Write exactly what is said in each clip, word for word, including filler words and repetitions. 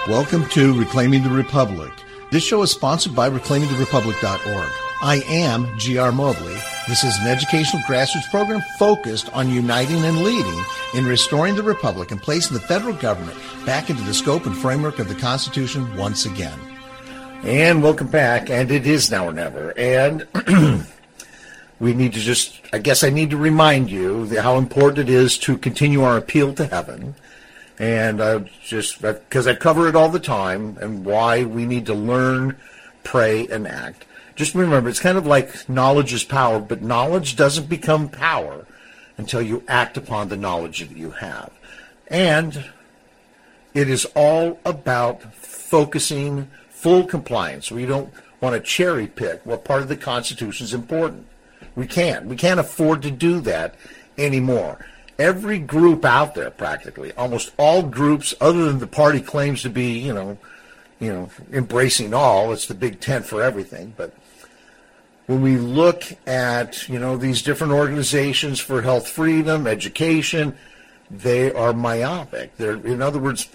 Welcome to Reclaiming the Republic. This show is sponsored by reclaiming the republic dot org. I am G R Mobley. This is an educational grassroots program focused on uniting and leading in restoring the republic and placing the federal government back into the scope and framework of the Constitution once again. And welcome back, and it is now or never. And we need to just, I guess I need to remind you how important it is to continue our appeal to heaven. And uh, just because I cover it all the time and why we need to learn, pray, and act. Just remember, it's kind of like knowledge is power, but knowledge doesn't become power until you act upon the knowledge that you have. And it is all about focusing full compliance. We don't want to cherry pick what part of the Constitution is important. We can't. We can't afford to do that anymore. Every group out there, practically, almost all groups, other than the party claims to be, you know, you know, embracing all. It's the big tent for everything. But when we look at, you know, these different organizations for health freedom, education, they are myopic. They're, in other words,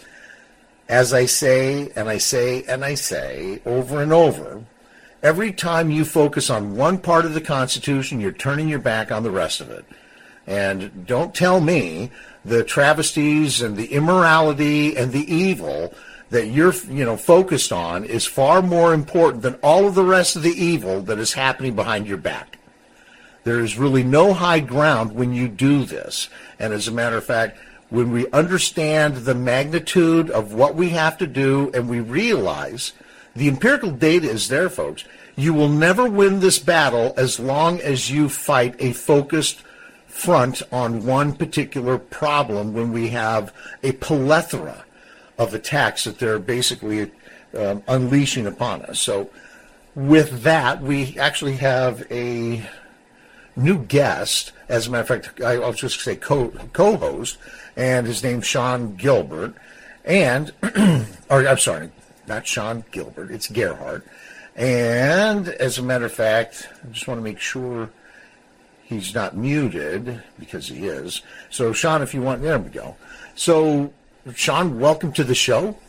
as I say, and I say, and I say, over and over, every time you focus on one part of the Constitution, you're turning your back on the rest of it. And don't tell me the travesties and the immorality and the evil that you're, you know, focused on is far more important than all of the rest of the evil that is happening behind your back. There is really no high ground when you do this. And as a matter of fact, when we understand the magnitude of what we have to do and we realize the empirical data is there, folks, you will never win this battle as long as you fight a focused front on one particular problem when we have a plethora of attacks that they're basically um, unleashing upon us. So with that, we actually have a new guest. As a matter of fact, I'll just say co- co-host, and his name's Sean Gilbert. And, or I'm sorry, not Sean Gilbert, it's Gerhardt. And as a matter of fact, I just want to make sure he's not muted, because he is. So, Sean, if you want, there we go. So, Sean, welcome to the show.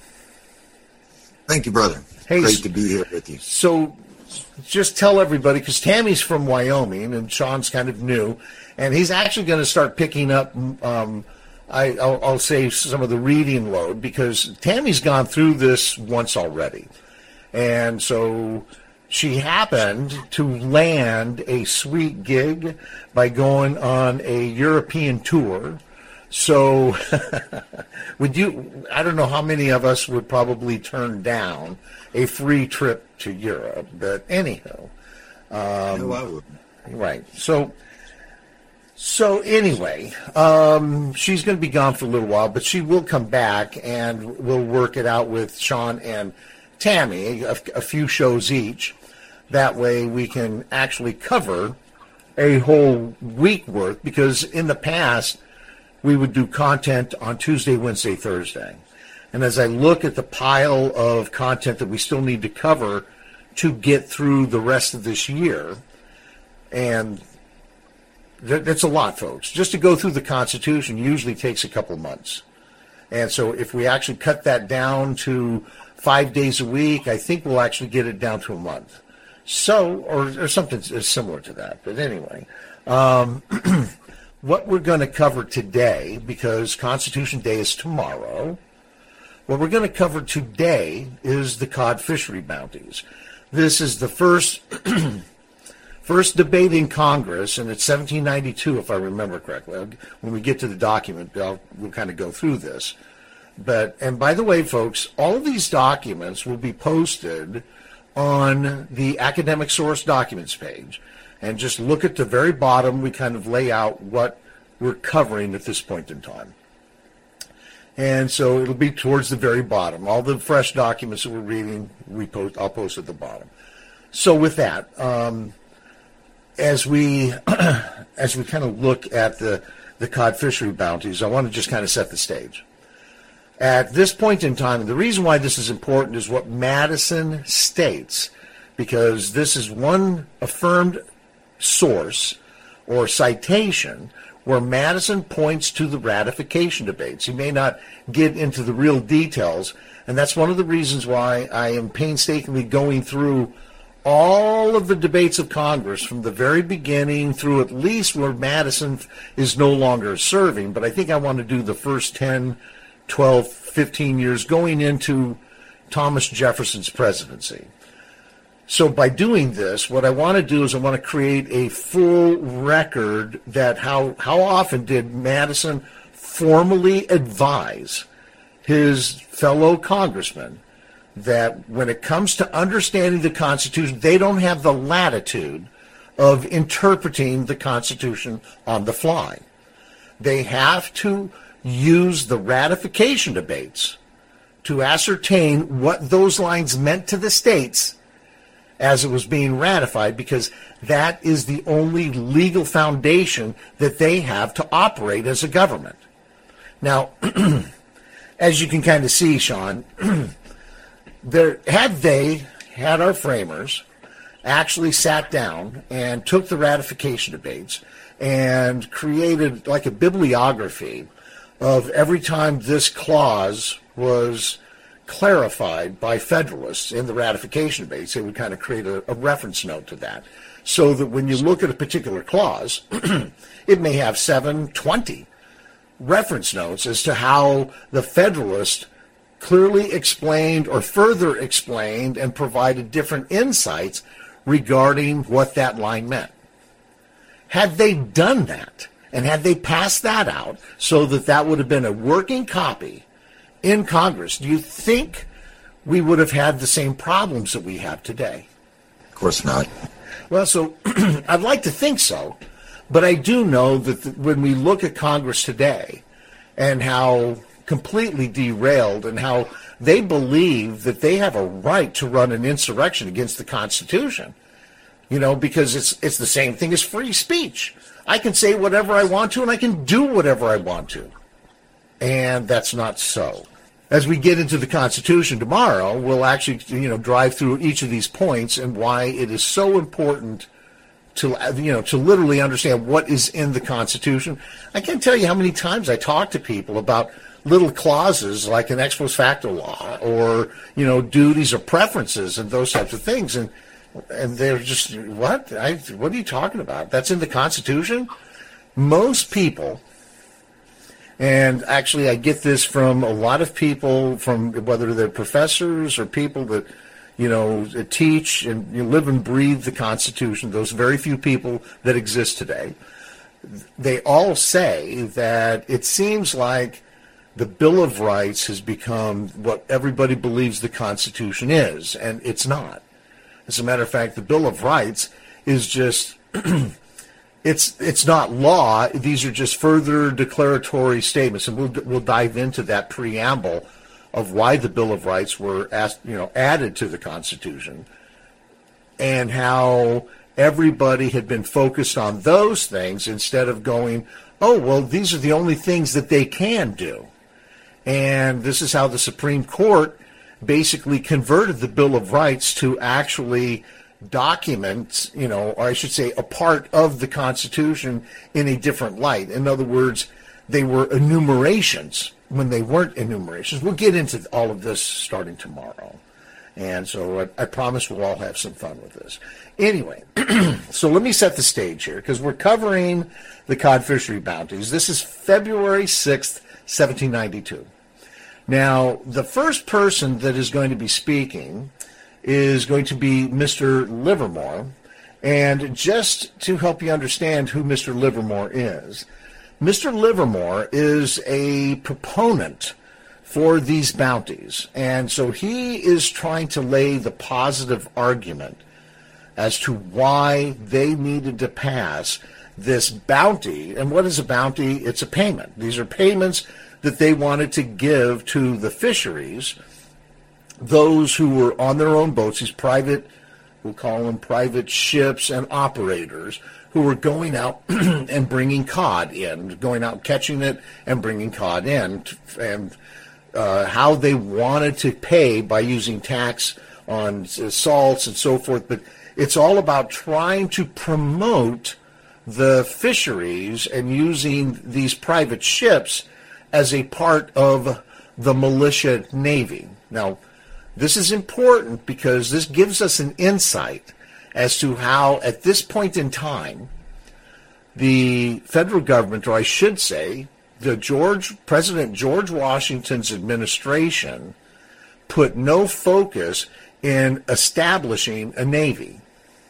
Thank you, brother. Hey, great to be here with you. So, just tell everybody, because Tammy's from Wyoming, and Sean's kind of new, and he's actually going to start picking up, um, I, I'll, I'll say, some of the reading load, because Tammy's gone through this once already. And so she happened to land a sweet gig by going on a European tour. So would you, I don't know how many of us would probably turn down a free trip to Europe, but anyhow. Um, no, I wouldn't. Right. So, so anyway, um, she's going to be gone for a little while, but she will come back and we'll work it out with Sean and Tammy, a, a few shows each. That way we can actually cover a whole week worth, because in the past we would do content on Tuesday, Wednesday, Thursday. And as I look at the pile of content that we still need to cover to get through the rest of this year, and th- that's a lot, folks. Just to go through the Constitution usually takes a couple months. And so if we actually cut that down to five days a week, I think we'll actually get it down to a month. So, or, or something similar to that. But anyway, um, what we're going to cover today, because Constitution Day is tomorrow, what we're going to cover today is the cod fishery bounties. This is the first first debate in Congress, and it's seventeen ninety-two, if I remember correctly. When we get to the document, I'll, we'll kind of go through this. But, and by the way, folks, all of these documents will be posted on the Academic Source Documents page. And just look at the very bottom, we kind of lay out what we're covering at this point in time. And so it'll be towards the very bottom. All the fresh documents that we're reading, we post, I'll post at the bottom. So with that, um, as we as we kind of look at the, the cod fishery bounties, I want to just kind of set the stage. At this point in time, the reason why this is important is what Madison states, because this is one affirmed source or citation where Madison points to the ratification debates. He may not get into the real details And that's one of the reasons why I am painstakingly going through all of the debates of Congress from the very beginning through at least where Madison is no longer serving. But I think I want to do the first ten, twelve, fifteen years going into Thomas Jefferson's presidency. So by doing this, what I want to do is I want to create a full record that how, how often did Madison formally advise his fellow congressmen that when it comes to understanding the Constitution, they don't have the latitude of interpreting the Constitution on the fly. They have to use the ratification debates to ascertain what those lines meant to the states as it was being ratified, because that is the only legal foundation that they have to operate as a government. Now, as you can kind of see, Sean, there, had they, had our framers, actually sat down and took the ratification debates and created like a bibliography of every time this clause was clarified by Federalists in the ratification debates, they would kind of create a, a reference note to that, so that when you look at a particular clause, it may have seven, twenty reference notes as to how the Federalist clearly explained or further explained and provided different insights regarding what that line meant. Had they done that, and had they passed that out so that that would have been a working copy in Congress, do you think we would have had the same problems that we have today? Of course not. Well, so I'd like to think so, but I do know that the, when we look at Congress today and how completely derailed and how they believe that they have a right to run an insurrection against the Constitution, you know, because it's it's the same thing as free speech. I can say whatever I want to and I can do whatever I want to. And that's not so. As we get into the Constitution tomorrow, we'll actually, you know, drive through each of these points and why it is so important to, you know, to literally understand what is in the Constitution. I can't tell you how many times I talk to people about little clauses like an ex post facto law or, you know, duties or preferences and those types of things. And and they're just, what? I, what are you talking about? That's in the Constitution? Most people... And actually, I get this from a lot of people, from whether they're professors or people that, you know, teach and you live and breathe the Constitution, those very few people that exist today. They all say that it seems like the Bill of Rights has become what everybody believes the Constitution is, and it's not. As a matter of fact, the Bill of Rights is just... It's it's not law. These are just further declaratory statements, and we'll we'll dive into that preamble of why the Bill of Rights were asked, you know, added to the Constitution, and how everybody had been focused on those things instead of going, oh well, these are the only things that they can do, and this is how the Supreme Court basically converted the Bill of Rights to actually documents, you know, or I should say a part of the Constitution in a different light. In other words, they were enumerations when they weren't enumerations. We'll get into all of this starting tomorrow. And so I, I promise we'll all have some fun with this. Anyway, so let me set the stage here because we're covering the cod fishery bounties. This is February sixth, seventeen ninety-two. Now, the first person that is going to be speaking is going to be Mister Livermore. And just to help you understand who Mister Livermore is, Mister Livermore is a proponent for these bounties. And so he is trying to lay the positive argument as to why they needed to pass this bounty. And what is a bounty? It's a payment. These are payments that they wanted to give to the fisheries, those who were on their own boats, these private, we'll call them private ships and operators, who were going out and bringing cod in, going out catching it and bringing cod in, and uh, how they wanted to pay by using tax on salts and so forth. But it's all about trying to promote the fisheries and using these private ships as a part of the militia navy. Now, this is important because this gives us an insight as to how, at this point in time, the federal government, or I should say, the George President George Washington's administration put no focus in establishing a Navy.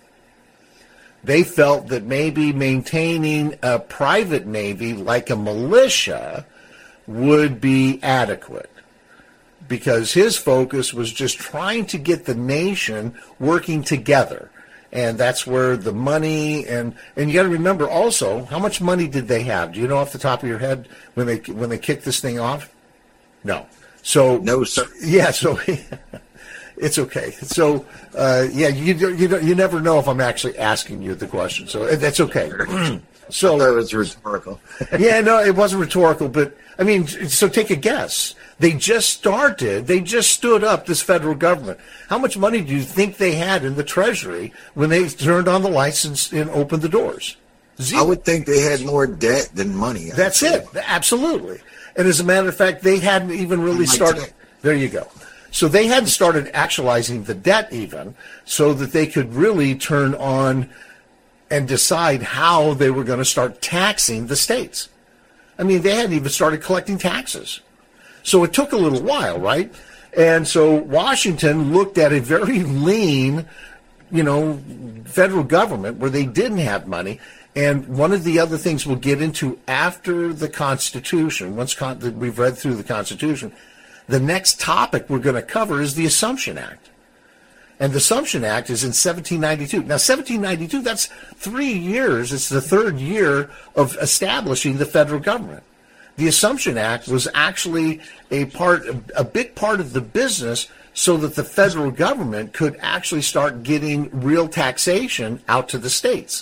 They felt that maybe maintaining a private Navy like a militia would be adequate, because his focus was just trying to get the nation working together. And that's where the money, and, and you got to remember also, how much money did they have? Do you know off the top of your head when they when they kicked this thing off? No. So No, sir. Yeah. So it's okay. So uh, yeah, you you you never know if I'm actually asking you the question. So that's okay. So That was rhetorical. yeah, no, it wasn't rhetorical, but I mean, so take a guess. They just started, they just stood up this federal government. How much money do you think they had in the Treasury when they turned on the lights and, and opened the doors? Zero. I would think they had more debt than money. That's it. Absolutely. And as a matter of fact, they hadn't even really Like started. today. There you go. So they hadn't started actualizing the debt even, so that they could really turn on and decide how they were going to start taxing the states. I mean, they hadn't even started collecting taxes. So it took a little while, right? And so Washington looked at a very lean, you know, federal government where they didn't have money. And one of the other things we'll get into after the Constitution, once con- we've read through the Constitution, the next topic we're going to cover is the Assumption Act. And the Assumption Act is in seventeen ninety-two. Now, seventeen ninety-two, that's three years. It's the third year of establishing the federal government. The Assumption Act was actually a part, a big part of the business so that the federal government could actually start getting real taxation out to the states.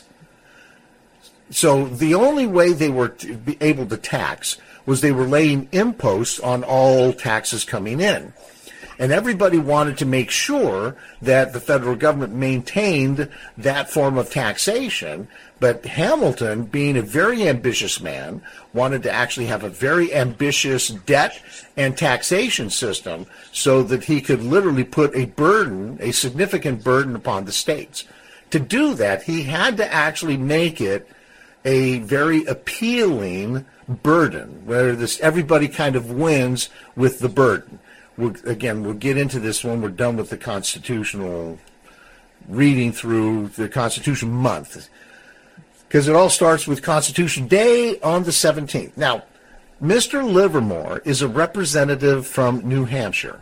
So the only way they were to be able to tax was they were laying imposts on all taxes coming in. And everybody wanted to make sure that the federal government maintained that form of taxation. But Hamilton, being a very ambitious man, wanted to actually have a very ambitious debt and taxation system so that he could literally put a burden, a significant burden upon the states. To do that, he had to actually make it a very appealing burden, where this everybody kind of wins with the burden. We'll, again, we'll get into this when we're done with the constitutional reading through the Constitution month, because it all starts with Constitution Day on the seventeenth. Now, Mister Livermore is a representative from New Hampshire.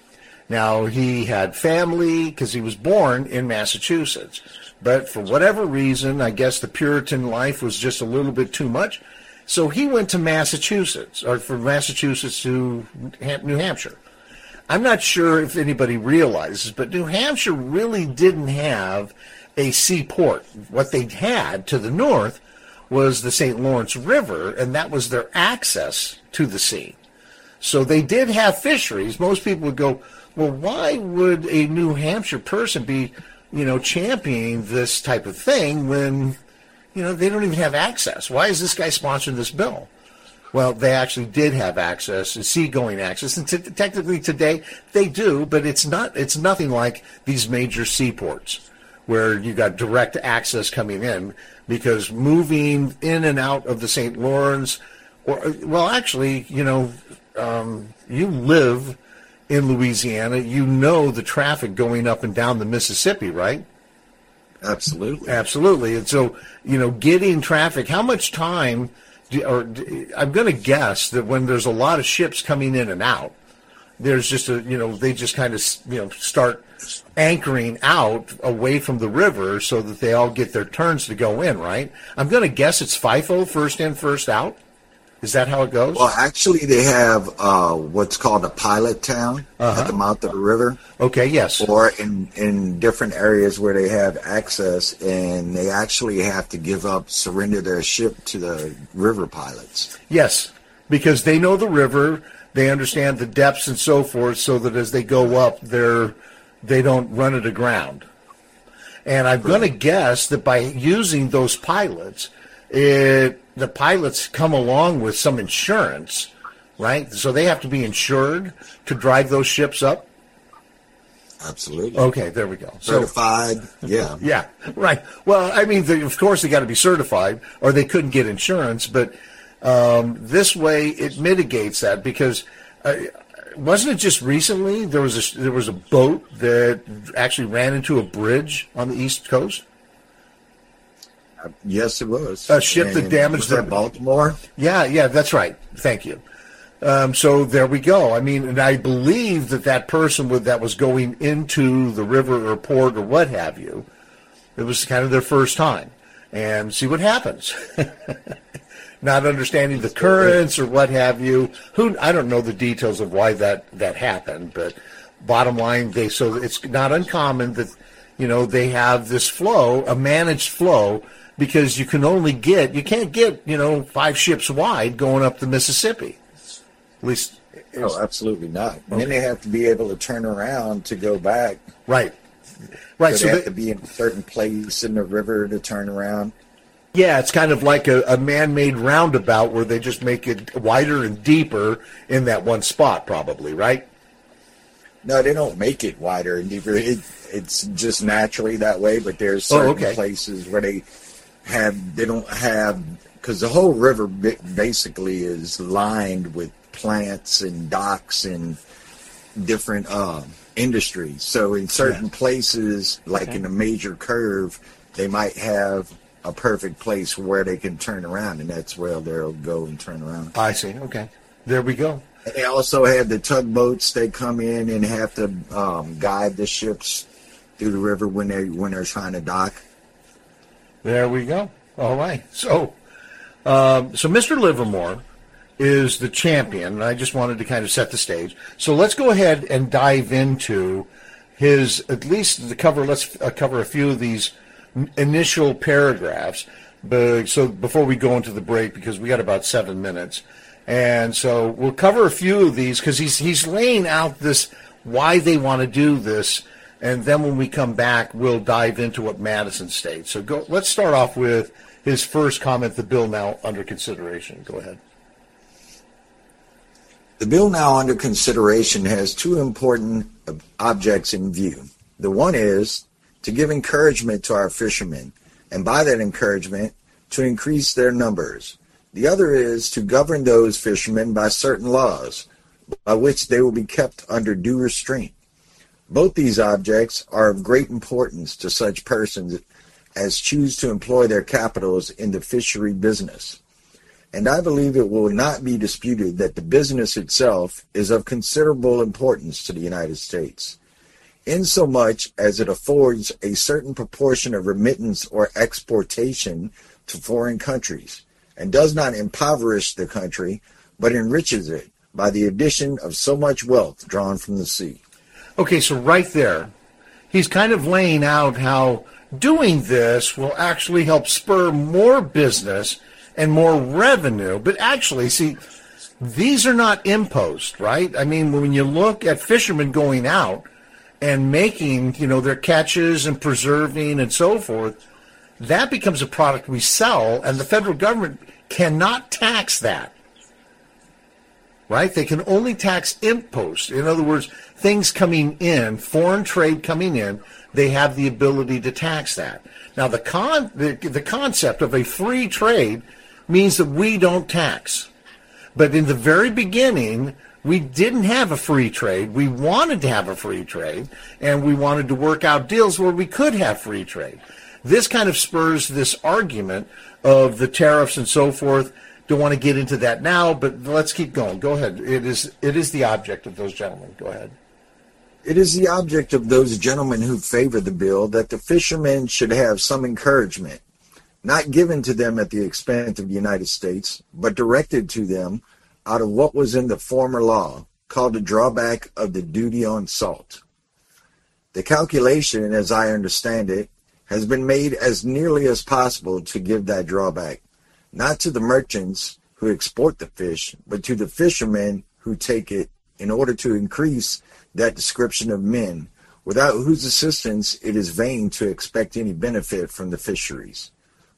Now, he had family because he was born in Massachusetts, but for whatever reason, I guess the Puritan life was just a little bit too much, so he went to Massachusetts, or from Massachusetts to New Hampshire. I'm not sure if anybody realizes, but New Hampshire really didn't have a seaport. What they had to the north was the Saint Lawrence River, and that was their access to the sea. So they did have fisheries. Most people would go, well, why would a New Hampshire person be, you know, championing this type of thing when, you know, they don't even have access? Why is this guy sponsoring this bill? Well, they actually did have access, seagoing access, and t- technically today they do, but it's not. It's nothing like these major seaports where you got direct access coming in, because moving in and out of the Saint Lawrence, or well, actually, you know, um, you live in Louisiana, you know the traffic going up and down the Mississippi, right? Absolutely. Absolutely, and so you know, getting traffic. How much time? Do, or I'm going to guess that when there's a lot of ships coming in and out, there's just a, you know, they just kind of, you know, start anchoring out away from the river so that they all get their turns to go in, right? I'm going to guess it's FIFO, first in, first out. Is that how it goes? Well, actually, they have uh, what's called a pilot town Uh-huh. at the mouth of the river, Okay, yes. or in, in different areas where they have access, and they actually have to give up, surrender their ship to the river pilots. Yes, because they know the river, they understand the depths and so forth, so that as they go up, they're, they don't run it aground. And I'm going to guess that by using those pilots, it, the pilots come along with some insurance right? So they have to be insured to drive those ships up? Absolutely. Okay, there we go. Certified, so, yeah. Yeah, right. Well, I mean, they, of course, they got to be certified, or they couldn't get insurance. But um, this way, it mitigates that because uh, wasn't it just recently there was a there was a boat that actually ran into a bridge on the East Coast? Uh, yes, it was. A ship and that damaged was that the Baltimore. Yeah, yeah, that's right. Thank you. Um, so there we go. I mean, and I believe that that person with, that was going into the river or port or what have you, it was kind of their first time. And see what happens. Not understanding the currents or what have you. Who I don't know the details of why that, that happened, but bottom line, they so it's not uncommon that, you know, they have this flow, a managed flow, because you can only get, you can't get, you know, five ships wide going up the Mississippi. At least, oh, absolutely not. And okay. then they have to be able to turn around to go back. Right, right. So, So they they have to be in a certain place in the river to turn around. Yeah, it's kind of like a, a man-made roundabout where they just make it wider and deeper in that one spot, probably, right? No, they don't make it wider and deeper. It, it's just naturally that way. But there's certain oh, okay. places where they have, they don't have, because the whole river basically is lined with plants and docks and different uh, industries. So in certain yeah. places, like okay. in a major curve, they might have a perfect place where they can turn around, and that's where they'll go and turn around. I see. Okay. There we go. And they also have the tugboats. They come in and have to um, guide the ships through the river when they when they're trying to dock. There we go. All right. So, um, so Mister Livermore is the champion, and I just wanted to kind of set the stage. So let's go ahead and dive into his, at least the cover, let's uh, cover a few of these initial paragraphs. But, so before we go into the break, because we got about seven minutes. And so we'll cover a few of these because he's, he's laying out this, why they want to do this. And then when we come back, we'll dive into what Madison states. So go, let's start off with his first comment, the bill now under consideration. Go ahead. The bill now under consideration has two important objects in view. The one is to give encouragement to our fishermen, and by that encouragement, to increase their numbers. The other is to govern those fishermen by certain laws, by which they will be kept under due restraint. Both these objects are of great importance to such persons as choose to employ their capitals in the fishery business. And I believe it will not be disputed that the business itself is of considerable importance to the United States, insomuch as it affords a certain proportion of remittance or exportation to foreign countries, and does not impoverish the country, but enriches it by the addition of so much wealth drawn from the sea. Okay, so right there, he's kind of laying out how doing this will actually help spur more business and more revenue. But actually, see, these are not imposed, right? I mean, when you look at fishermen going out and making, you know, their catches and preserving and so forth, that becomes a product we sell, and the federal government cannot tax that, right? They can only tax impost. In other words, things coming in, foreign trade coming in, they have the ability to tax that. Now, the con the, the concept of a free trade means that we don't tax. But in the very beginning, we didn't have a free trade. We wanted to have a free trade, and we wanted to work out deals where we could have free trade. This kind of spurs this argument of the tariffs and so forth. Don't want to get into that now, but let's keep going. Go ahead. It is it is the object of those gentlemen. Go ahead. It is the object of those gentlemen who favor the bill that the fishermen should have some encouragement, not given to them at the expense of the United States, but directed to them out of what was in the former law, called the drawback of the duty on salt. The calculation, as I understand it, has been made as nearly as possible to give that drawback, not to the merchants who export the fish, but to the fishermen who take it, in order to increase that description of men, without whose assistance it is vain to expect any benefit from the fisheries.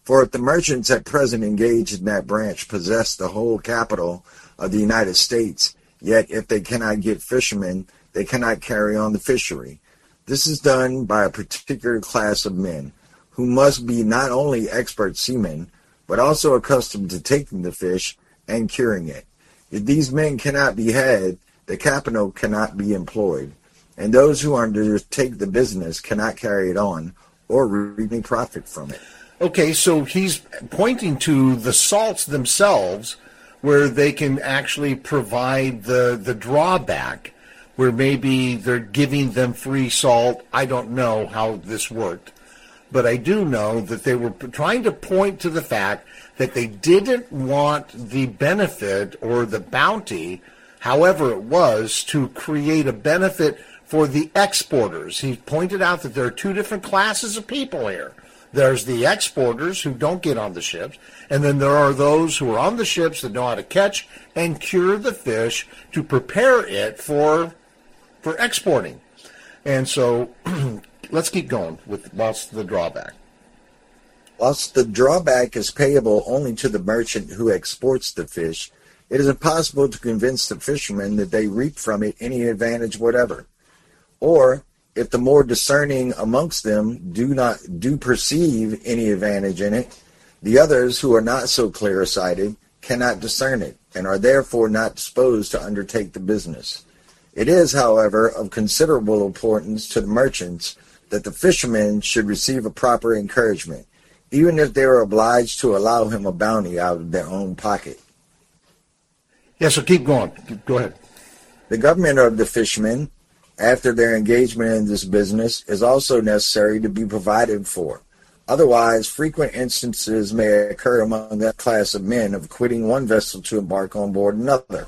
For if the merchants at present engaged in that branch possess the whole capital of the United States, yet if they cannot get fishermen, they cannot carry on the fishery. This is done by a particular class of men, who must be not only expert seamen, but also accustomed to taking the fish and curing it. If these men cannot be had, the capital cannot be employed, and those who undertake the business cannot carry it on or reap any profit from it. Okay, so he's pointing to the salts themselves, where they can actually provide the, the drawback, where maybe they're giving them free salt. I don't know how this worked, but I do know that they were trying to point to the fact that they didn't want the benefit or the bounty, however it was, to create a benefit for the exporters. He pointed out that there are two different classes of people here. There's the exporters who don't get on the ships, and then there are those who are on the ships that know how to catch and cure the fish to prepare it for for exporting. And so let's keep going with what's the drawback. Whilst the drawback is payable only to the merchant who exports the fish, it is impossible to convince the fishermen that they reap from it any advantage whatever. Or, if the more discerning amongst them do not do perceive any advantage in it, the others who are not so clear-sighted cannot discern it, and are therefore not disposed to undertake the business. It is, however, of considerable importance to the merchants that the fishermen should receive a proper encouragement, even if they are obliged to allow him a bounty out of their own pocket. Yeah, so keep going. Go ahead. The government of the fishermen, after their engagement in this business, is also necessary to be provided for. Otherwise, frequent instances may occur among that class of men of quitting one vessel to embark on board another,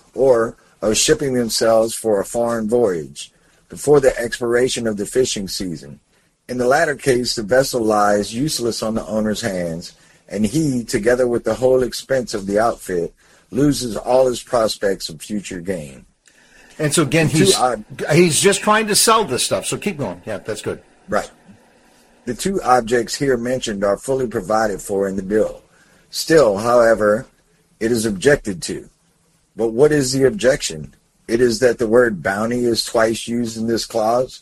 or of shipping themselves for a foreign voyage before the expiration of the fishing season. In the latter case, the vessel lies useless on the owner's hands, and he, together with the whole expense of the outfit, loses all his prospects of future gain. And so again, he's he's just trying to sell this stuff. So keep going. Yeah, that's good. Right. The two objects here mentioned are fully provided for in the bill. Still, however, it is objected to. But what is the objection? It is that the word bounty is twice used in this clause.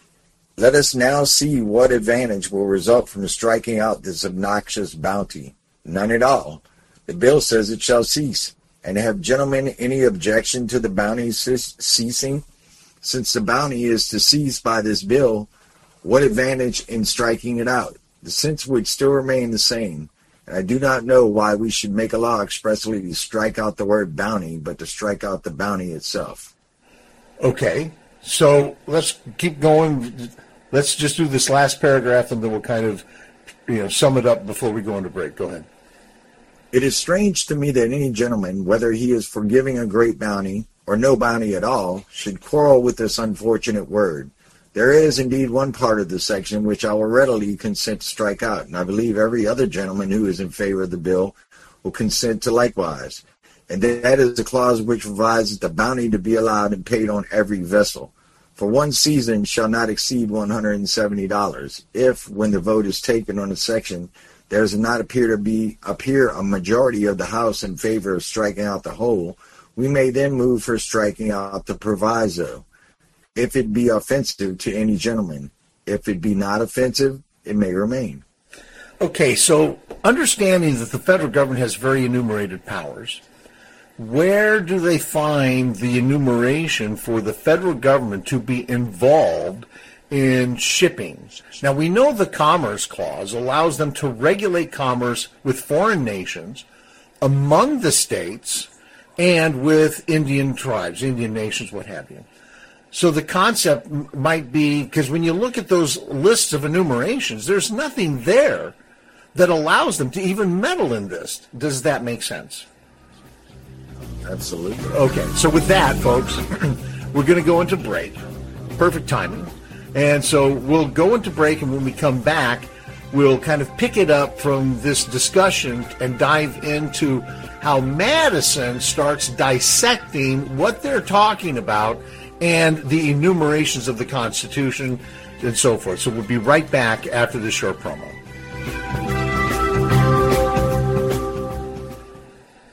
Let us now see what advantage will result from striking out this obnoxious bounty. None at all. The bill says it shall cease. And have gentlemen any objection to the bounty ceasing? Since the bounty is to cease by this bill, what advantage in striking it out? The sense would still remain the same, and I do not know why we should make a law expressly to strike out the word bounty, but to strike out the bounty itself. Okay, so let's keep going. Let's just do this last paragraph, and then we'll kind of, you know, sum it up before we go into break. Go ahead. It is strange to me that any gentleman, whether he is for giving a great bounty or no bounty at all, should quarrel with this unfortunate word. There is indeed one part of the section which I will readily consent to strike out, and I believe every other gentleman who is in favor of the bill will consent to likewise. And that is the clause which provides that the bounty to be allowed and paid on every vessel for one season shall not exceed one hundred seventy dollars. If, when the vote is taken on a section, there does not appear to be appear a majority of the House in favor of striking out the whole, we may then move for striking out the proviso, if it be offensive to any gentleman. If it be not offensive, it may remain. Okay, so understanding that the federal government has very enumerated powers, where do they find the enumeration for the federal government to be involved in shipping? Now, we know the Commerce Clause allows them to regulate commerce with foreign nations, among the states, and with Indian tribes, Indian nations, what have you. So the concept might be, because when you look at those lists of enumerations, there's nothing there that allows them to even meddle in this. Does that make sense? Absolutely. Okay, so with that, folks, we're going to go into break. Perfect timing. And so we'll go into break, and when we come back, we'll kind of pick it up from this discussion and dive into how Madison starts dissecting what they're talking about and the enumerations of the Constitution and so forth. So we'll be right back after this short promo.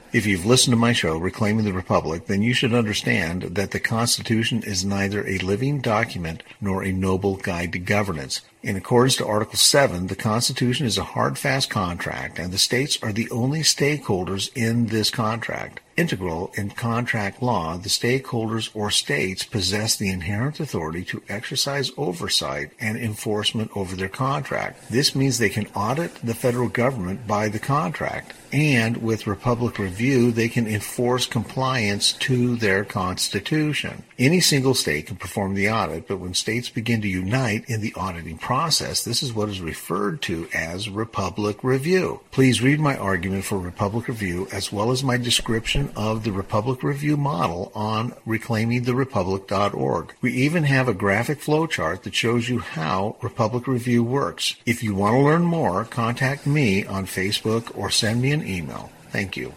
If you've listened to my show, Reclaiming the Republic, then you should understand that the Constitution is neither a living document nor a noble guide to governance. In accordance to Article seven, the Constitution is a hard, fast contract, and the states are the only stakeholders in this contract. Integral in contract law, the stakeholders or states possess the inherent authority to exercise oversight and enforcement over their contract. This means they can audit the federal government by the contract, and with Republic Review, they can enforce compliance to their Constitution. Any single state can perform the audit, but when states begin to unite in the auditing process, this is what is referred to as Republic Review. Please read my argument for Republic Review as well as my description of the Republic Review model on reclaiming the republic dot org. We even have a graphic flowchart that shows you how Republic Review works. If you want to learn more, contact me on Facebook or send me an email. Thank you.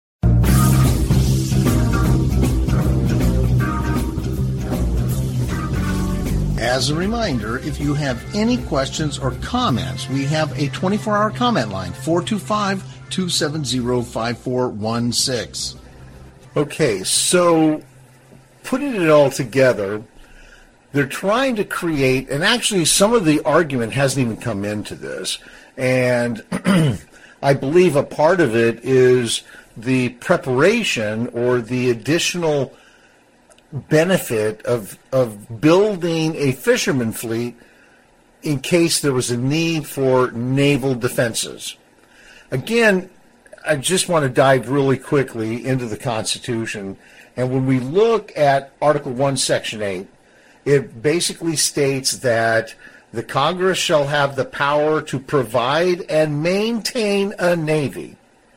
As a reminder, if you have any questions or comments, we have a twenty-four hour comment line, four two five, two seven zero, five four one six. Okay, so putting it all together, they're trying to create, and actually some of the argument hasn't even come into this, and I believe a part of it is the preparation or the additional benefit of of building a fisherman fleet in case there was a need for naval defenses. Again, I just want to dive really quickly into the Constitution, and when we look at Article one, Section eight, it basically states that the Congress shall have the power to provide and maintain a navy.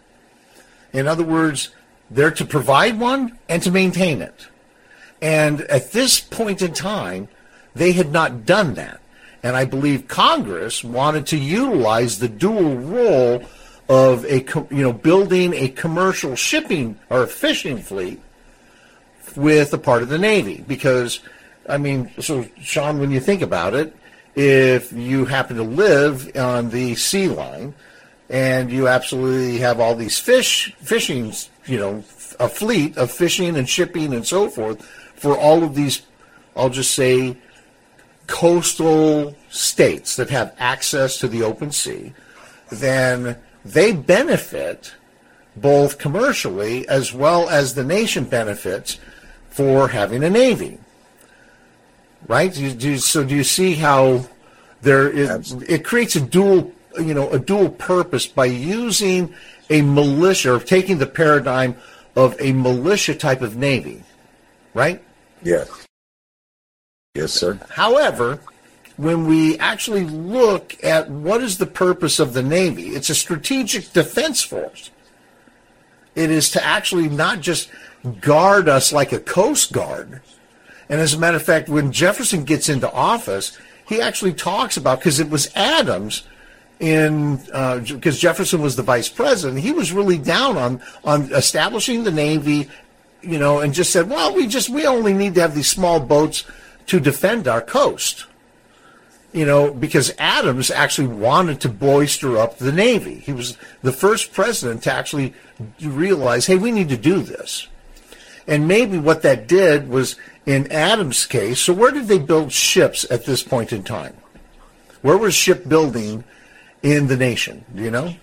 In other words, they're to provide one and to maintain it. And at this point in time, they had not done that. And I believe Congress wanted to utilize the dual role of a, you know, building a commercial shipping or fishing fleet with a part of the Navy. Because, I mean, so Sean, when you think about it, if you happen to live on the sea line and you absolutely have all these fish, fishing, you know, a fleet of fishing and shipping and so forth for all of these, I'll just say, coastal states that have access to the open sea, then they benefit both commercially as well as the nation benefits for having a navy. Right? Do you, do you, so do you see how there is, it creates a dual, you know, a dual purpose by using a militia, or taking the paradigm of a militia type of navy, right? Yes. Yes, sir. However, when we actually look at what is the purpose of the Navy, it's a strategic defense force. It is to actually not just guard us like a Coast Guard. And as a matter of fact, when Jefferson gets into office, he actually talks about, because it was Adams, in uh, because Jefferson was the vice president, he was really down on on establishing the Navy, you know, and just said, well, we just we only need to have these small boats to defend our coast. You know, because Adams actually wanted to bolster up the Navy. He was the first president to actually realize, hey, we need to do this. And maybe what that did was, in Adams' case, so where did they build ships at this point in time? Where was shipbuilding in the nation? Do you know?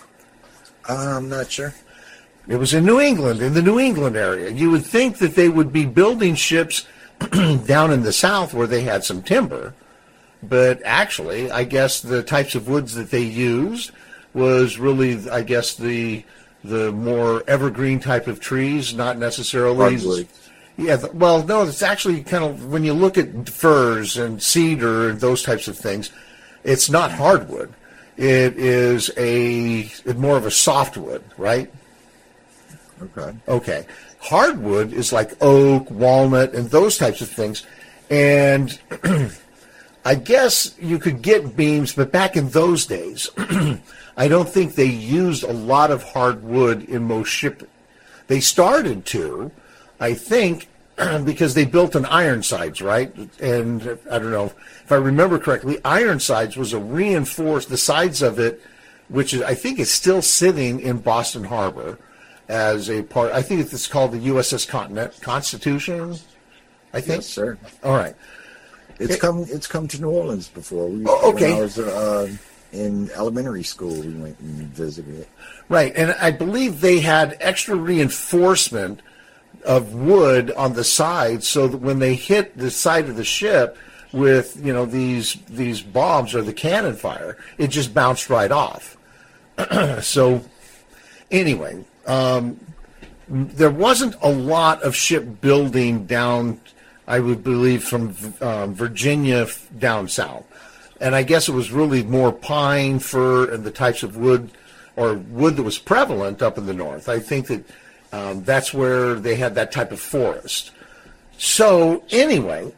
I'm not sure. It was in New England, in the New England area. You would think that they would be building ships down in the South where they had some timber. But actually, I guess the types of woods that they used was really, I guess, the the more evergreen type of trees, not necessarily. Hardwood. Yeah, well, no, it's actually kind of, when you look at firs and cedar and those types of things, it's not hardwood. It is a more of a softwood, right? Okay. Okay. Hardwood is like oak, walnut, and those types of things. And I guess you could get beams, but back in those days, I don't think they used a lot of hardwood in most shipping. They started to, I think, because they built an Ironsides, right? And I don't know, if I remember correctly, Ironsides was a reinforced, the sides of it, which is, I think is still sitting in Boston Harbor, as a part. I think it's called the U S S Continent Constitution. I think. Yes, sir. All right. It's it, come. It's come to New Orleans before. We, oh, okay. When I was uh, in elementary school, we went and visited it. Right, and I believe they had extra reinforcement of wood on the side, so that when they hit the side of the ship with, you know, these these bombs or the cannon fire, it just bounced right off. So, anyway, um, there wasn't a lot of shipbuilding down, I would believe, from um, Virginia down south, and I guess it was really more pine, fir, and the types of wood or wood that was prevalent up in the north. I think that um, that's where they had that type of forest. So anyway,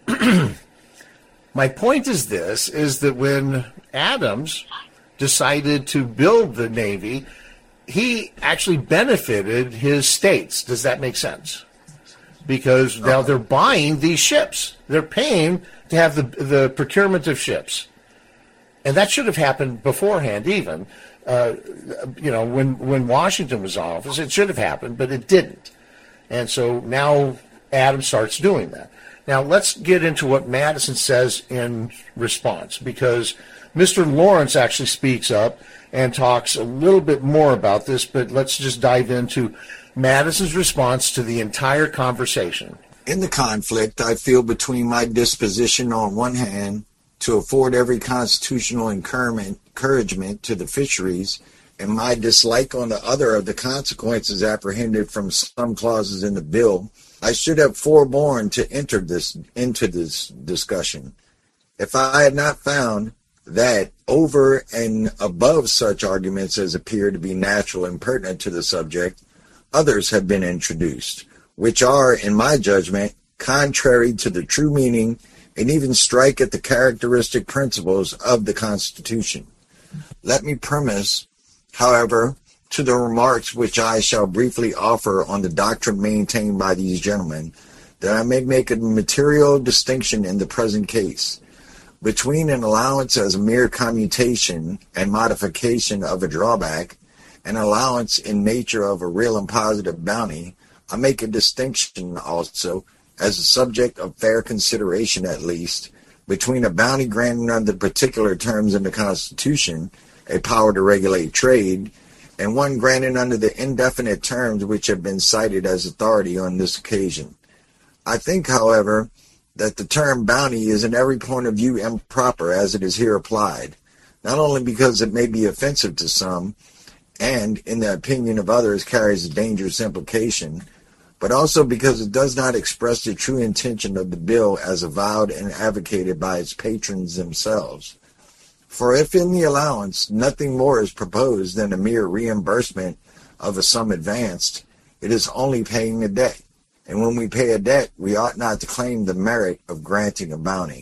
my point is this, is that when Adams decided to build the Navy, he actually benefited his states. Does that make sense? Because now they're buying these ships. They're paying to have the, the procurement of ships. And that should have happened beforehand even. Uh, you know, when, when Washington was in office, it should have happened, but it didn't. And so now Adams starts doing that. Now let's get into what Madison says in response, because Mister Lawrence actually speaks up and talks a little bit more about this, but let's just dive into Madison's response to the entire conversation. In the conflict, I feel between my disposition on one hand to afford every constitutional encouragement to the fisheries, and my dislike on the other of the consequences apprehended from some clauses in the bill, I should have forborne to enter this into this discussion. If I had not found that over and above such arguments as appear to be natural and pertinent to the subject, others have been introduced, which are, in my judgment, contrary to the true meaning and even strike at the characteristic principles of the Constitution. Let me premise, however, to the remarks which I shall briefly offer on the doctrine maintained by these gentlemen, that I may make a material distinction in the present case between an allowance as a mere commutation and modification of a drawback, and allowance in nature of a real and positive bounty. I make a distinction also, as a subject of fair consideration at least, between a bounty granted under particular terms in the Constitution, a power to regulate trade, and one granted under the indefinite terms which have been cited as authority on this occasion. I think, however, that the term bounty is in every point of view improper as it is here applied, not only because it may be offensive to some, and, in the opinion of others, carries a dangerous implication, but also because it does not express the true intention of the bill as avowed and advocated by its patrons themselves. For if in the allowance nothing more is proposed than a mere reimbursement of a sum advanced, it is only paying a debt, and when we pay a debt, we ought not to claim the merit of granting a bounty.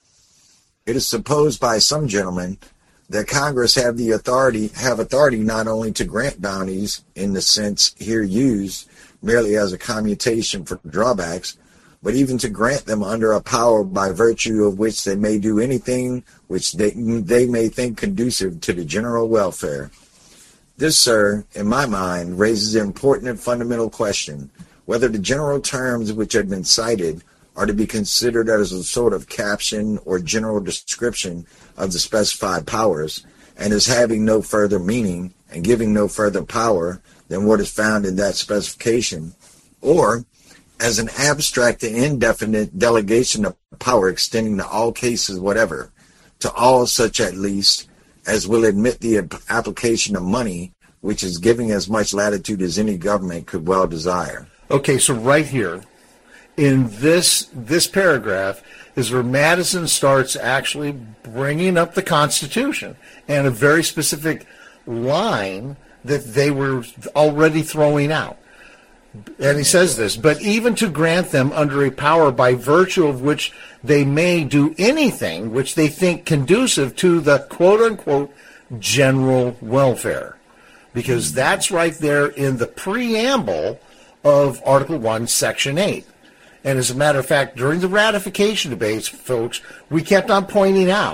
It is supposed by some gentlemen that Congress have the authority have authority not only to grant bounties in the sense here used, merely as a commutation for drawbacks, but even to grant them under a power by virtue of which they may do anything which they, they may think conducive to the general welfare. This, sir, in my mind, raises an important and fundamental question, whether the general terms which have been cited are to be considered as a sort of caption or general description of the specified powers, and as having no further meaning and giving no further power than what is found in that specification, or as an abstract and indefinite delegation of power extending to all cases whatever, to all such at least as will admit the application of money, which is giving as much latitude as any government could well desire. Okay, so right here, in this this paragraph, is where Madison starts actually bringing up the Constitution and a very specific line that they were already throwing out. And he says this, but even to grant them under a power by virtue of which they may do anything which they think conducive to the quote-unquote general welfare. Because that's right there in the preamble of Article one, Section eight. And as a matter of fact, during the ratification debates, folks, we kept on pointing out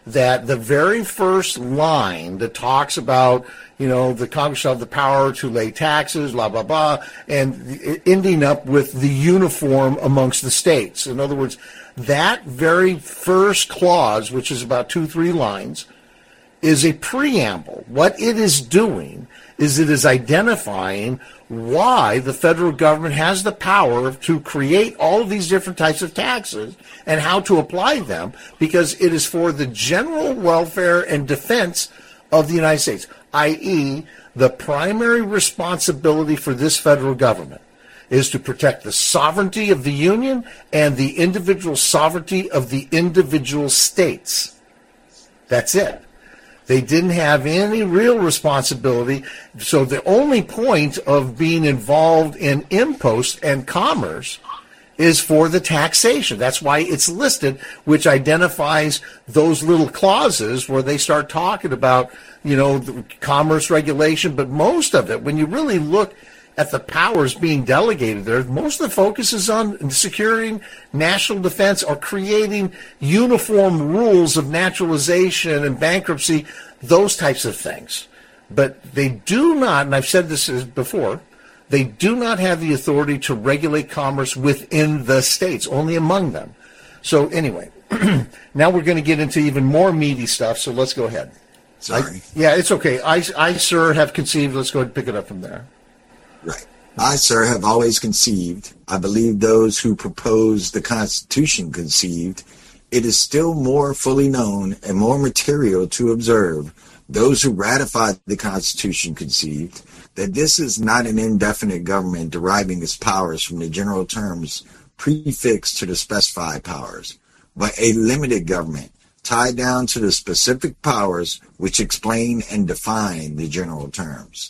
that the very first line that talks about, you know, the Congress shall have the power to lay taxes, blah, blah, blah, and ending up with the uniform amongst the states. In other words, that very first clause, which is about two, three lines, is a preamble. What it is doing is it is identifying why the federal government has the power to create all of these different types of taxes and how to apply them, because it is for the general welfare and defense of the United States, that is, the primary responsibility for this federal government is to protect the sovereignty of the Union and the individual sovereignty of the individual states. That's it. They didn't have any real responsibility. So the only point of being involved in impost and commerce is for the taxation. That's why it's listed, which identifies those little clauses where they start talking about, you know, the commerce regulation. But most of it, when you really look at the powers being delegated there, most of the focus is on securing national defense or creating uniform rules of naturalization and bankruptcy, those types of things. But they do not, and I've said this before, they do not have the authority to regulate commerce within the states, only among them. So anyway, now we're going to get into even more meaty stuff, so let's go ahead. Sorry. I, yeah, it's okay. I, I, sir, have conceived. Let's go ahead and pick it up from there. Right. I, sir, have always conceived, I believe those who propose the Constitution conceived, it is still more fully known and more material to observe, those who ratified the Constitution conceived, that this is not an indefinite government deriving its powers from the general terms prefixed to the specified powers, but a limited government tied down to the specific powers which explain and define the general terms.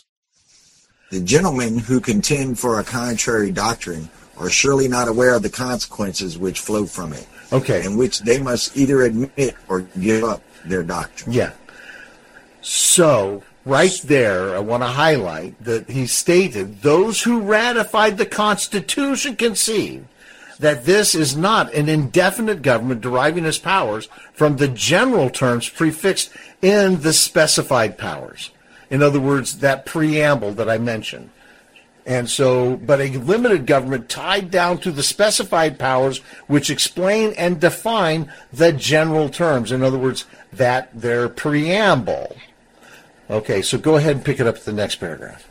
The gentlemen who contend for a contrary doctrine are surely not aware of the consequences which flow from it, okay, in which they must either admit or give up their doctrine. Yeah. So, right there, I want to highlight that he stated, those who ratified the Constitution conceived that this is not an indefinite government deriving its powers from the general terms prefixed in the specified powers. In other words, that preamble that I mentioned. And so, but a limited government tied down to the specified powers which explain and define the general terms. In other words, that their preamble. Okay, so go ahead and pick it up to the next paragraph.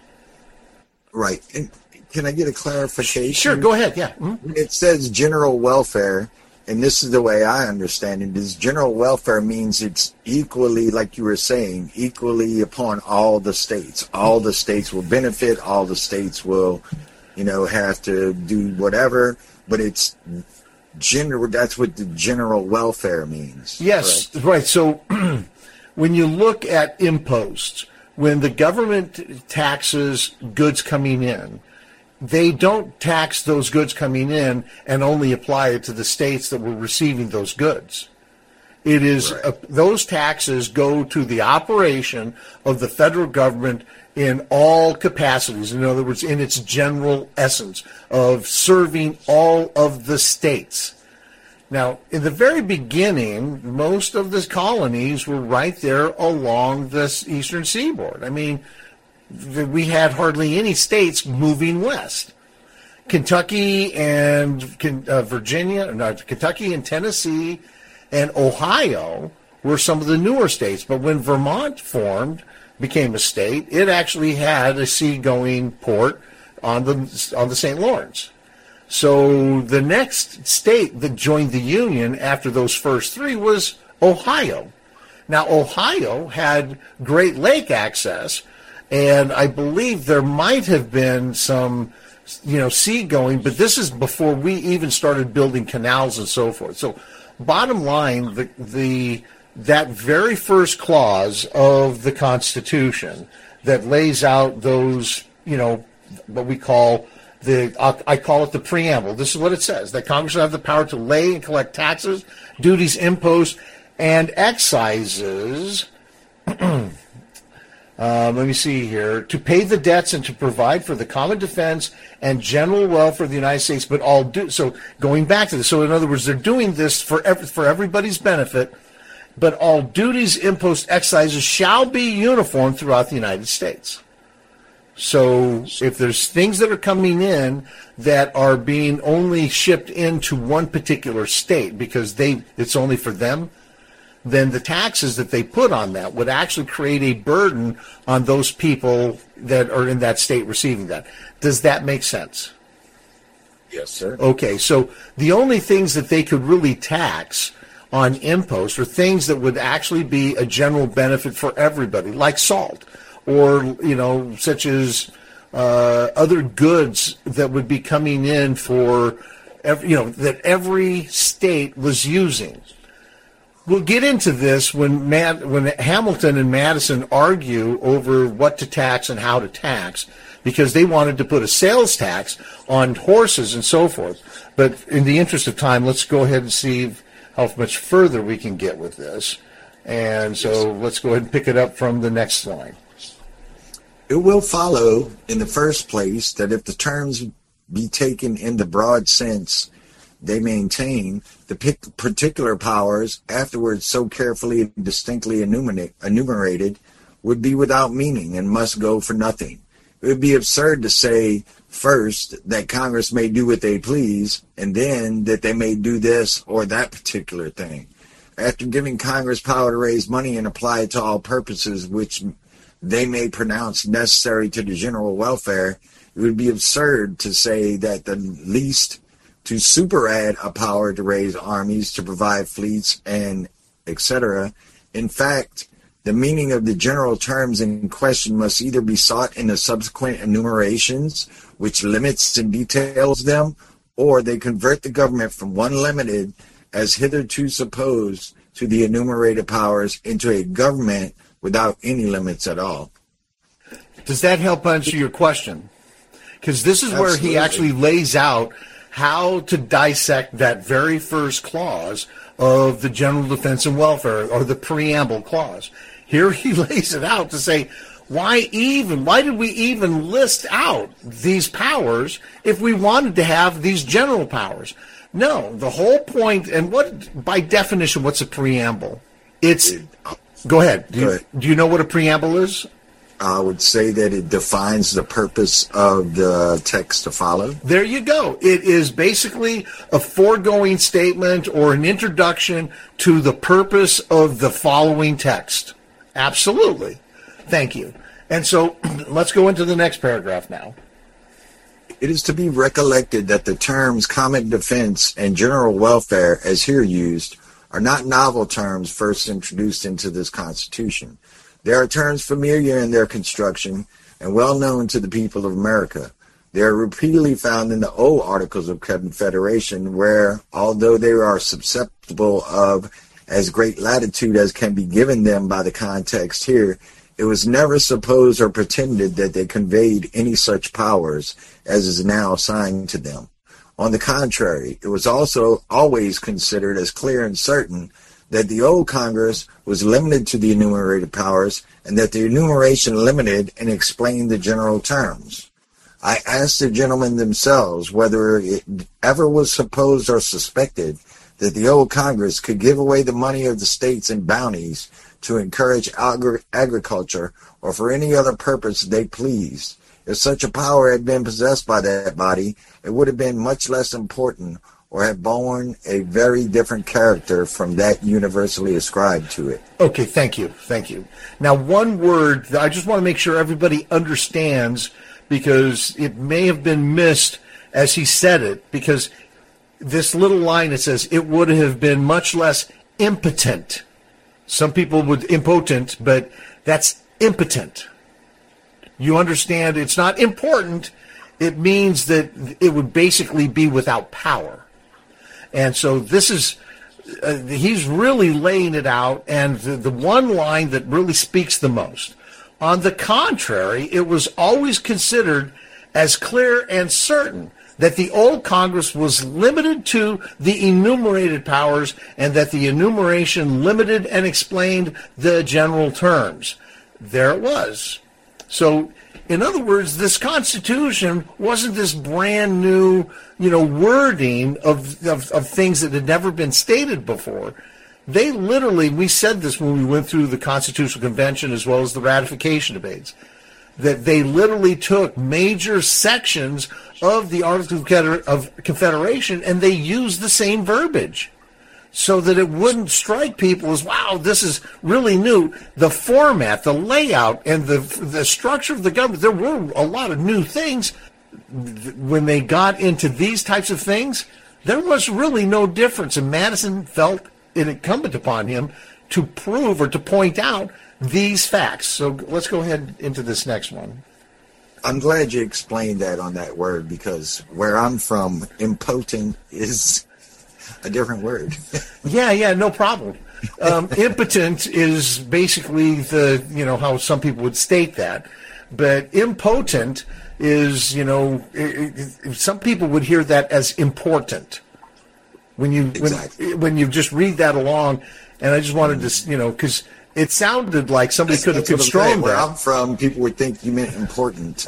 Right. And can I get a clarification? Sure, go ahead, yeah. Mm-hmm. It says general welfare, and this is the way I understand it, is general welfare means it's equally, like you were saying, equally upon all the states. All the states will benefit, all the states will, you know, have to do whatever, but it's general, that's what the general welfare means. Yes, correct? Right. So when you look at imposts, when the government taxes goods coming in, they don't tax those goods coming in and only apply it to the states that were receiving those goods. It is right. uh, those taxes go to the operation of the federal government in all capacities. In other words, in its general essence of serving all of the states. Now, in the very beginning, most of the colonies were right there along the eastern seaboard. I mean, we had hardly any states moving west. Kentucky and uh, Virginia, no, Kentucky and Tennessee and Ohio were some of the newer states. But when Vermont formed, became a state, it actually had a seagoing port on the on the Saint Lawrence. So the next state that joined the Union after those first three was Ohio. Now, Ohio had Great Lake access, and I believe there might have been some, you know, seagoing, but this is before we even started building canals and so forth. So bottom line, the the that very first clause of the Constitution that lays out those, you know, what we call the, I call it the preamble. This is what it says, that Congress will have the power to lay and collect taxes, duties, imposts, and excises, um, let me see here, to pay the debts and to provide for the common defense and general welfare of the United States, but all do, so going back to this, so in other words, they're doing this for every, for everybody's benefit, but all duties, imposts, excises shall be uniform throughout the United States. So if there's things that are coming in that are being only shipped into one particular state because they it's only for them, then the taxes that they put on that would actually create a burden on those people that are in that state receiving that. Does that make sense? Yes, sir. Okay, so the only things that they could really tax on imposts are things that would actually be a general benefit for everybody, like salt, or, you know, such as uh, other goods that would be coming in for, every, you know, that every state was using. We'll get into this when Matt, when Hamilton and Madison argue over what to tax and how to tax, because they wanted to put a sales tax on horses and so forth. But in the interest of time, let's go ahead and see how much further we can get with this. And so let's go ahead and pick it up from the next line. It will follow, in the first place, that if the terms be taken in the broad sense they maintain, the particular powers afterwards so carefully and distinctly enumerated would be without meaning and must go for nothing. It would be absurd to say, first, that Congress may do what they please, and then that they may do this or that particular thing. After giving Congress power to raise money and apply it to all purposes which they may pronounce necessary to the general welfare, it would be absurd to say that the least to superadd a power to raise armies, to provide fleets, and et cetera. In fact, the meaning of the general terms in question must either be sought in the subsequent enumerations, which limits and details them, or they convert the government from one limited, as hitherto supposed, to the enumerated powers into a government without any limits at all. Does that help answer your question? Because this is where Absolutely. he actually lays out how to dissect that very first clause of the General Defense and Welfare, or the preamble clause. Here he lays it out to say, why even, why did we even list out these powers if we wanted to have these general powers? No, the whole point, and what, by definition, what's a preamble? It's, go ahead. Do you, do you know what a preamble is? I would say that it defines the purpose of the text to follow. There you go. It is basically a foregoing statement or an introduction to the purpose of the following text. Absolutely. Thank you. And so let's go into the next paragraph now. It is to be recollected that the terms common defense and general welfare, as here used, are not novel terms first introduced into this Constitution. They are terms familiar in their construction and well known to the people of America. They are repeatedly found in the old Articles of Confederation, where, although they are susceptible of as great latitude as can be given them by the context here, it was never supposed or pretended that they conveyed any such powers as is now assigned to them. On the contrary, it was also always considered as clear and certain that the old Congress was limited to the enumerated powers, and that the enumeration limited and explained the general terms. I asked the gentlemen themselves whether it ever was supposed or suspected that the old Congress could give away the money of the states in bounties to encourage agri- agriculture or for any other purpose they pleased. If such a power had been possessed by that body, it would have been much less important or have borne a very different character from that universally ascribed to it. Okay, thank you, thank you. Now, one word that I just want to make sure everybody understands, because it may have been missed as he said it, because this little line, it says, it would have been much less impotent. Some people would impotent, but that's impotent. You understand, it's not important. It means that it would basically be without power. And so this is, uh, he's really laying it out, and the, the one line that really speaks the most. On the contrary, it was always considered as clear and certain that the old Congress was limited to the enumerated powers, and that the enumeration limited and explained the general terms. There it was. So, in other words, this Constitution wasn't this brand new, you know, wording of, of, of things that had never been stated before. They literally, we said this when we went through the Constitutional Convention as well as the ratification debates, that they literally took major sections of the Articles of Confederation and they used the same verbiage so that it wouldn't strike people as, wow, this is really new. The format, the layout, and the the structure of the government, there were a lot of new things. When they got into these types of things, there was really no difference, and Madison felt it incumbent upon him to prove or to point out these facts. So let's go ahead into this next one. I'm glad you explained that on that word, because where I'm from, impotent is a different word. yeah, yeah, no problem. Um, impotent is basically the, you know, how some people would state that. But impotent is, you know, it, it, some people would hear that as important. When you exactly. when, when you just read that along, and I just wanted to, you know, because it sounded like somebody that's, could have that's construed where that. I'm from, people would think you meant important.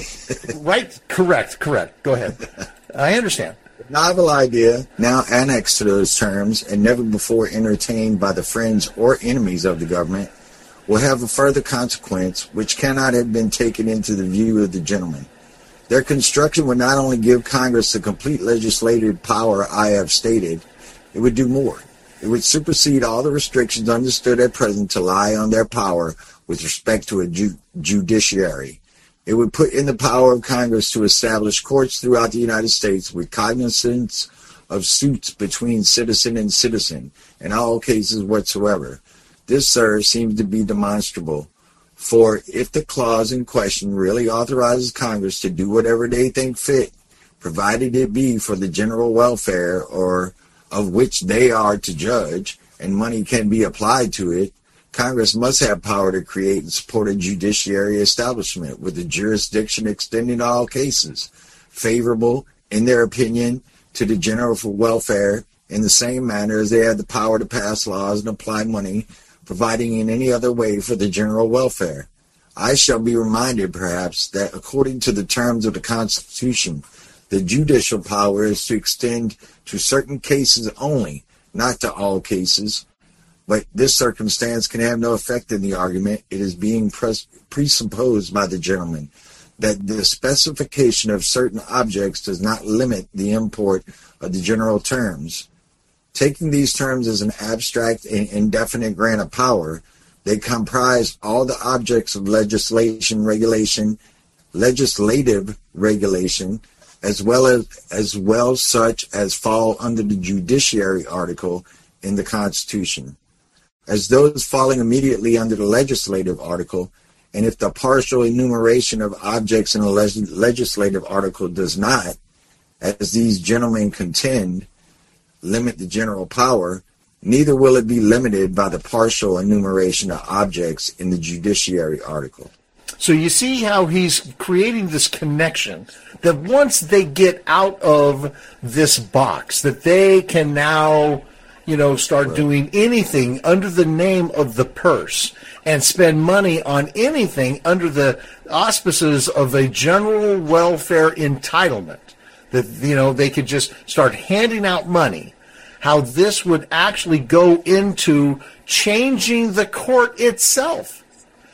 Right? Correct. Correct. Go ahead. I understand. Novel idea, now annexed to those terms and never before entertained by the friends or enemies of the government, will have a further consequence which cannot have been taken into the view of the gentleman. Their construction would not only give Congress the complete legislative power I have stated, it would do more. It would supersede all the restrictions understood at present to lie on their power with respect to a ju- judiciary. It would put in the power of Congress to establish courts throughout the United States with cognizance of suits between citizen and citizen in all cases whatsoever. This, sir, seems to be demonstrable. For if the clause in question really authorizes Congress to do whatever they think fit, provided it be for the general welfare or of which they are to judge, and money can be applied to it, Congress must have power to create and support a judiciary establishment with a jurisdiction extending to all cases, favorable, in their opinion, to the general welfare in the same manner as they have the power to pass laws and apply money, providing in any other way for the general welfare. I shall be reminded, perhaps, that according to the terms of the Constitution, the judicial power is to extend to certain cases only, not to all cases. But this circumstance can have no effect in the argument. It is being pres- presupposed by the gentleman that the specification of certain objects does not limit the import of the general terms. Taking these terms as an abstract and indefinite grant of power, they comprise all the objects of legislation, regulation, legislative regulation, as well as as well such as fall under the judiciary article in the Constitution, as those falling immediately under the legislative article, and if the partial enumeration of objects in the leg- legislative article does not, as these gentlemen contend, limit the general power, neither will it be limited by the partial enumeration of objects in the judiciary article. So you see how he's creating this connection that once they get out of this box, that they can now, you know, start right. doing anything under the name of the purse and spend money on anything under the auspices of a general welfare entitlement. That, you know, they could just start handing out money. How this would actually go into changing the court itself,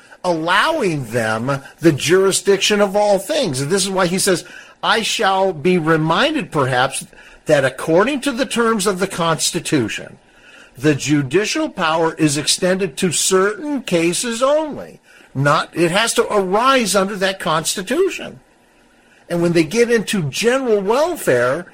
allowing them the jurisdiction of all things. And this is why he says, I shall be reminded perhaps that according to the terms of the Constitution, the judicial power is extended to certain cases only. Not, it has to arise under that Constitution. And when they get into general welfare,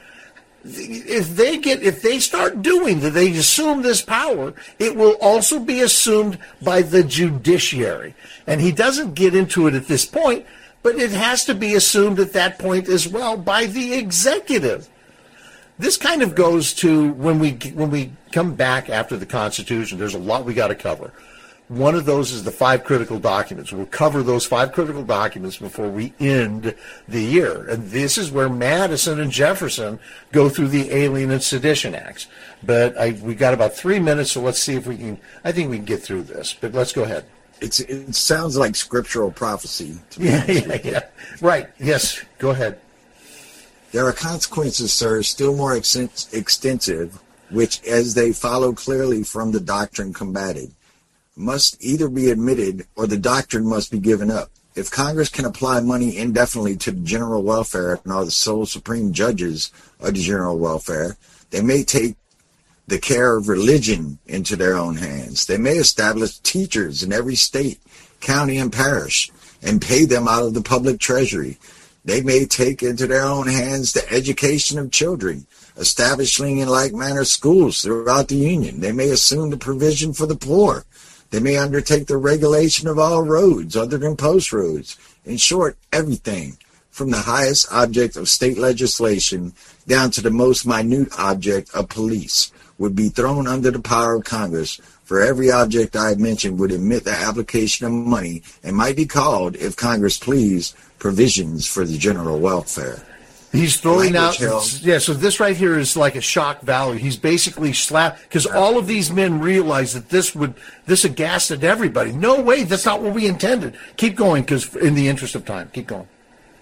if they get, if they start doing that, they assume this power, it will also be assumed by the judiciary. And he doesn't get into it at this point, but it has to be assumed at that point as well by the executive. This kind of goes to when we when we come back after the Constitution. There's a lot we got to cover. One of those is the five critical documents. We'll cover those five critical documents before we end the year. And this is where Madison and Jefferson go through the Alien and Sedition Acts. But I, we got about three minutes, so let's see if we can, I think we can get through this. But let's go ahead. It's, it sounds like scriptural prophecy. To be yeah, yeah, yeah. Right. Yes. Go ahead. There are consequences, sir, still more ex- extensive which, as they follow clearly from the doctrine combated, must either be admitted or the doctrine must be given up. If Congress can apply money indefinitely to the general welfare and are the sole supreme judges of the general welfare, they may take the care of religion into their own hands. They may establish teachers in every state, county, and parish and pay them out of the public treasury. They may take into their own hands the education of children, establishing in like manner schools throughout the Union. They may assume the provision for the poor. They may undertake the regulation of all roads other than post roads. In short, everything from the highest object of state legislation down to the most minute object of police would be thrown under the power of Congress. For every object I have mentioned would admit the application of money and might be called, if Congress pleased, provisions for the general welfare. He's throwing out, held. yeah, so this right here is like a shock value. He's basically slapped, because all of these men realize that this would, this aghasted everybody. No way, that's not what we intended. Keep going, because in the interest of time, keep going.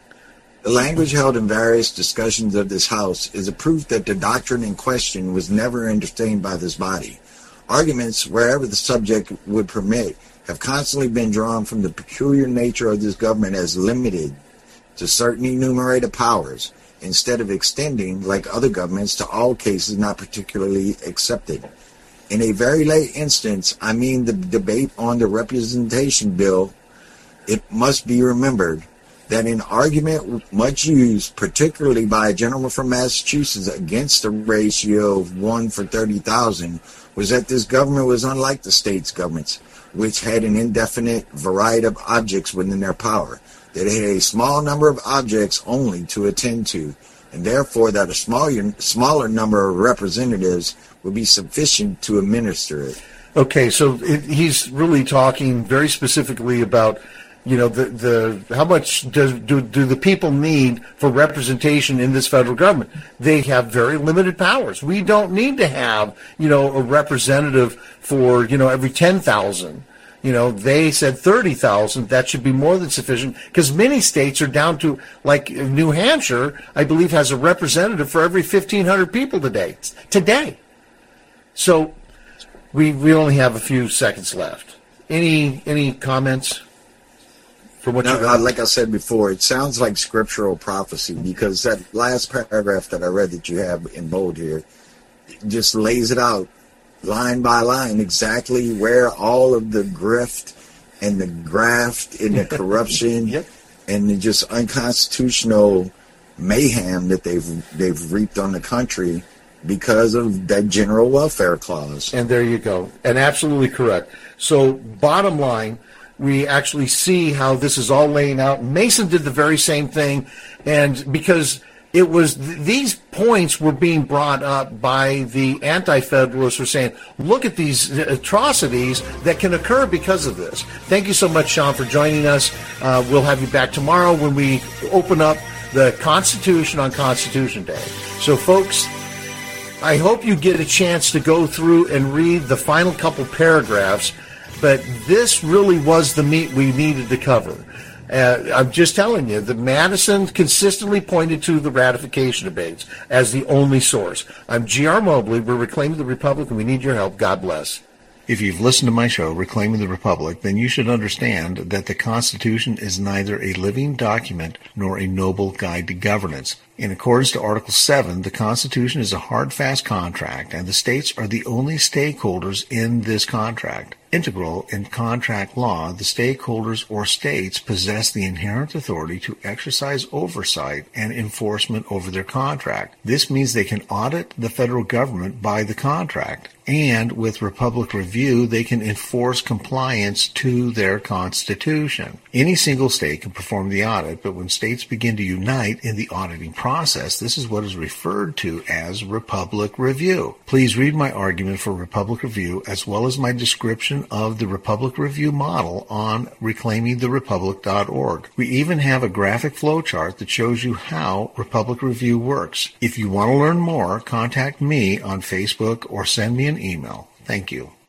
The language held in various discussions of this House is a proof that the doctrine in question was never entertained by this body. Arguments, wherever the subject would permit, have constantly been drawn from the peculiar nature of this government as limited to certain enumerated powers, instead of extending, like other governments, to all cases not particularly accepted. In a very late instance, I mean the debate on the representation bill, it must be remembered that in argument much used, particularly by a gentleman from Massachusetts, against the ratio of one for thirty thousand, was that this government was unlike the states' governments, which had an indefinite variety of objects within their power, that it had a small number of objects only to attend to, and therefore that a smaller, smaller number of representatives would be sufficient to administer it. Okay, so it, he's really talking very specifically about, you know, the, the how much does, do, do the people need for representation in this federal government? They have very limited powers. We don't need to have, you know, a representative for, you know, every ten thousand. You know, they said thirty thousand. That should be more than sufficient, because many states are down to, like New Hampshire, I believe, has a representative for every fifteen hundred people today. Today. So we we only have a few seconds left. Any any comments? From what now, you got? like I said before, it sounds like scriptural prophecy, because that last paragraph that I read that you have in bold here just lays it out line by line exactly where all of the grift and the graft and the corruption yep. and the just unconstitutional mayhem that they've they've reaped on the country because of that general welfare clause. And there you go. And absolutely correct. So bottom line, we actually see how this is all laying out. Mason did the very same thing, and because it was th- these points were being brought up by the anti-federalists, who are saying, look at these atrocities that can occur because of this. Thank you so much, Sean, for joining us. Uh, we'll have you back tomorrow when we open up the Constitution on Constitution Day. So, folks, I hope you get a chance to go through and read the final couple paragraphs, but this really was the meat we needed to cover. Uh, I'm just telling you that Madison consistently pointed to the ratification debates as the only source. I'm G R Mobley. We're Reclaiming the Republic, and we need your help. God bless. If you've listened to my show, Reclaiming the Republic, then you should understand that the Constitution is neither a living document nor a noble guide to governance. In accordance to Article seven, the Constitution is a hard, fast contract, and the states are the only stakeholders in this contract. Integral in contract law, the stakeholders or states possess the inherent authority to exercise oversight and enforcement over their contract. This means they can audit the federal government by the contract, and with Republic Review, they can enforce compliance to their Constitution. Any single state can perform the audit, but when states begin to unite in the auditing process, this is what is referred to as Republic Review. Please read my argument for Republic Review as well as my description of the Republic Review model on reclaiming the republic dot org. We even have a graphic flowchart that shows you how Republic Review works. If you want to learn more, contact me on Facebook or send me an email. Thank you.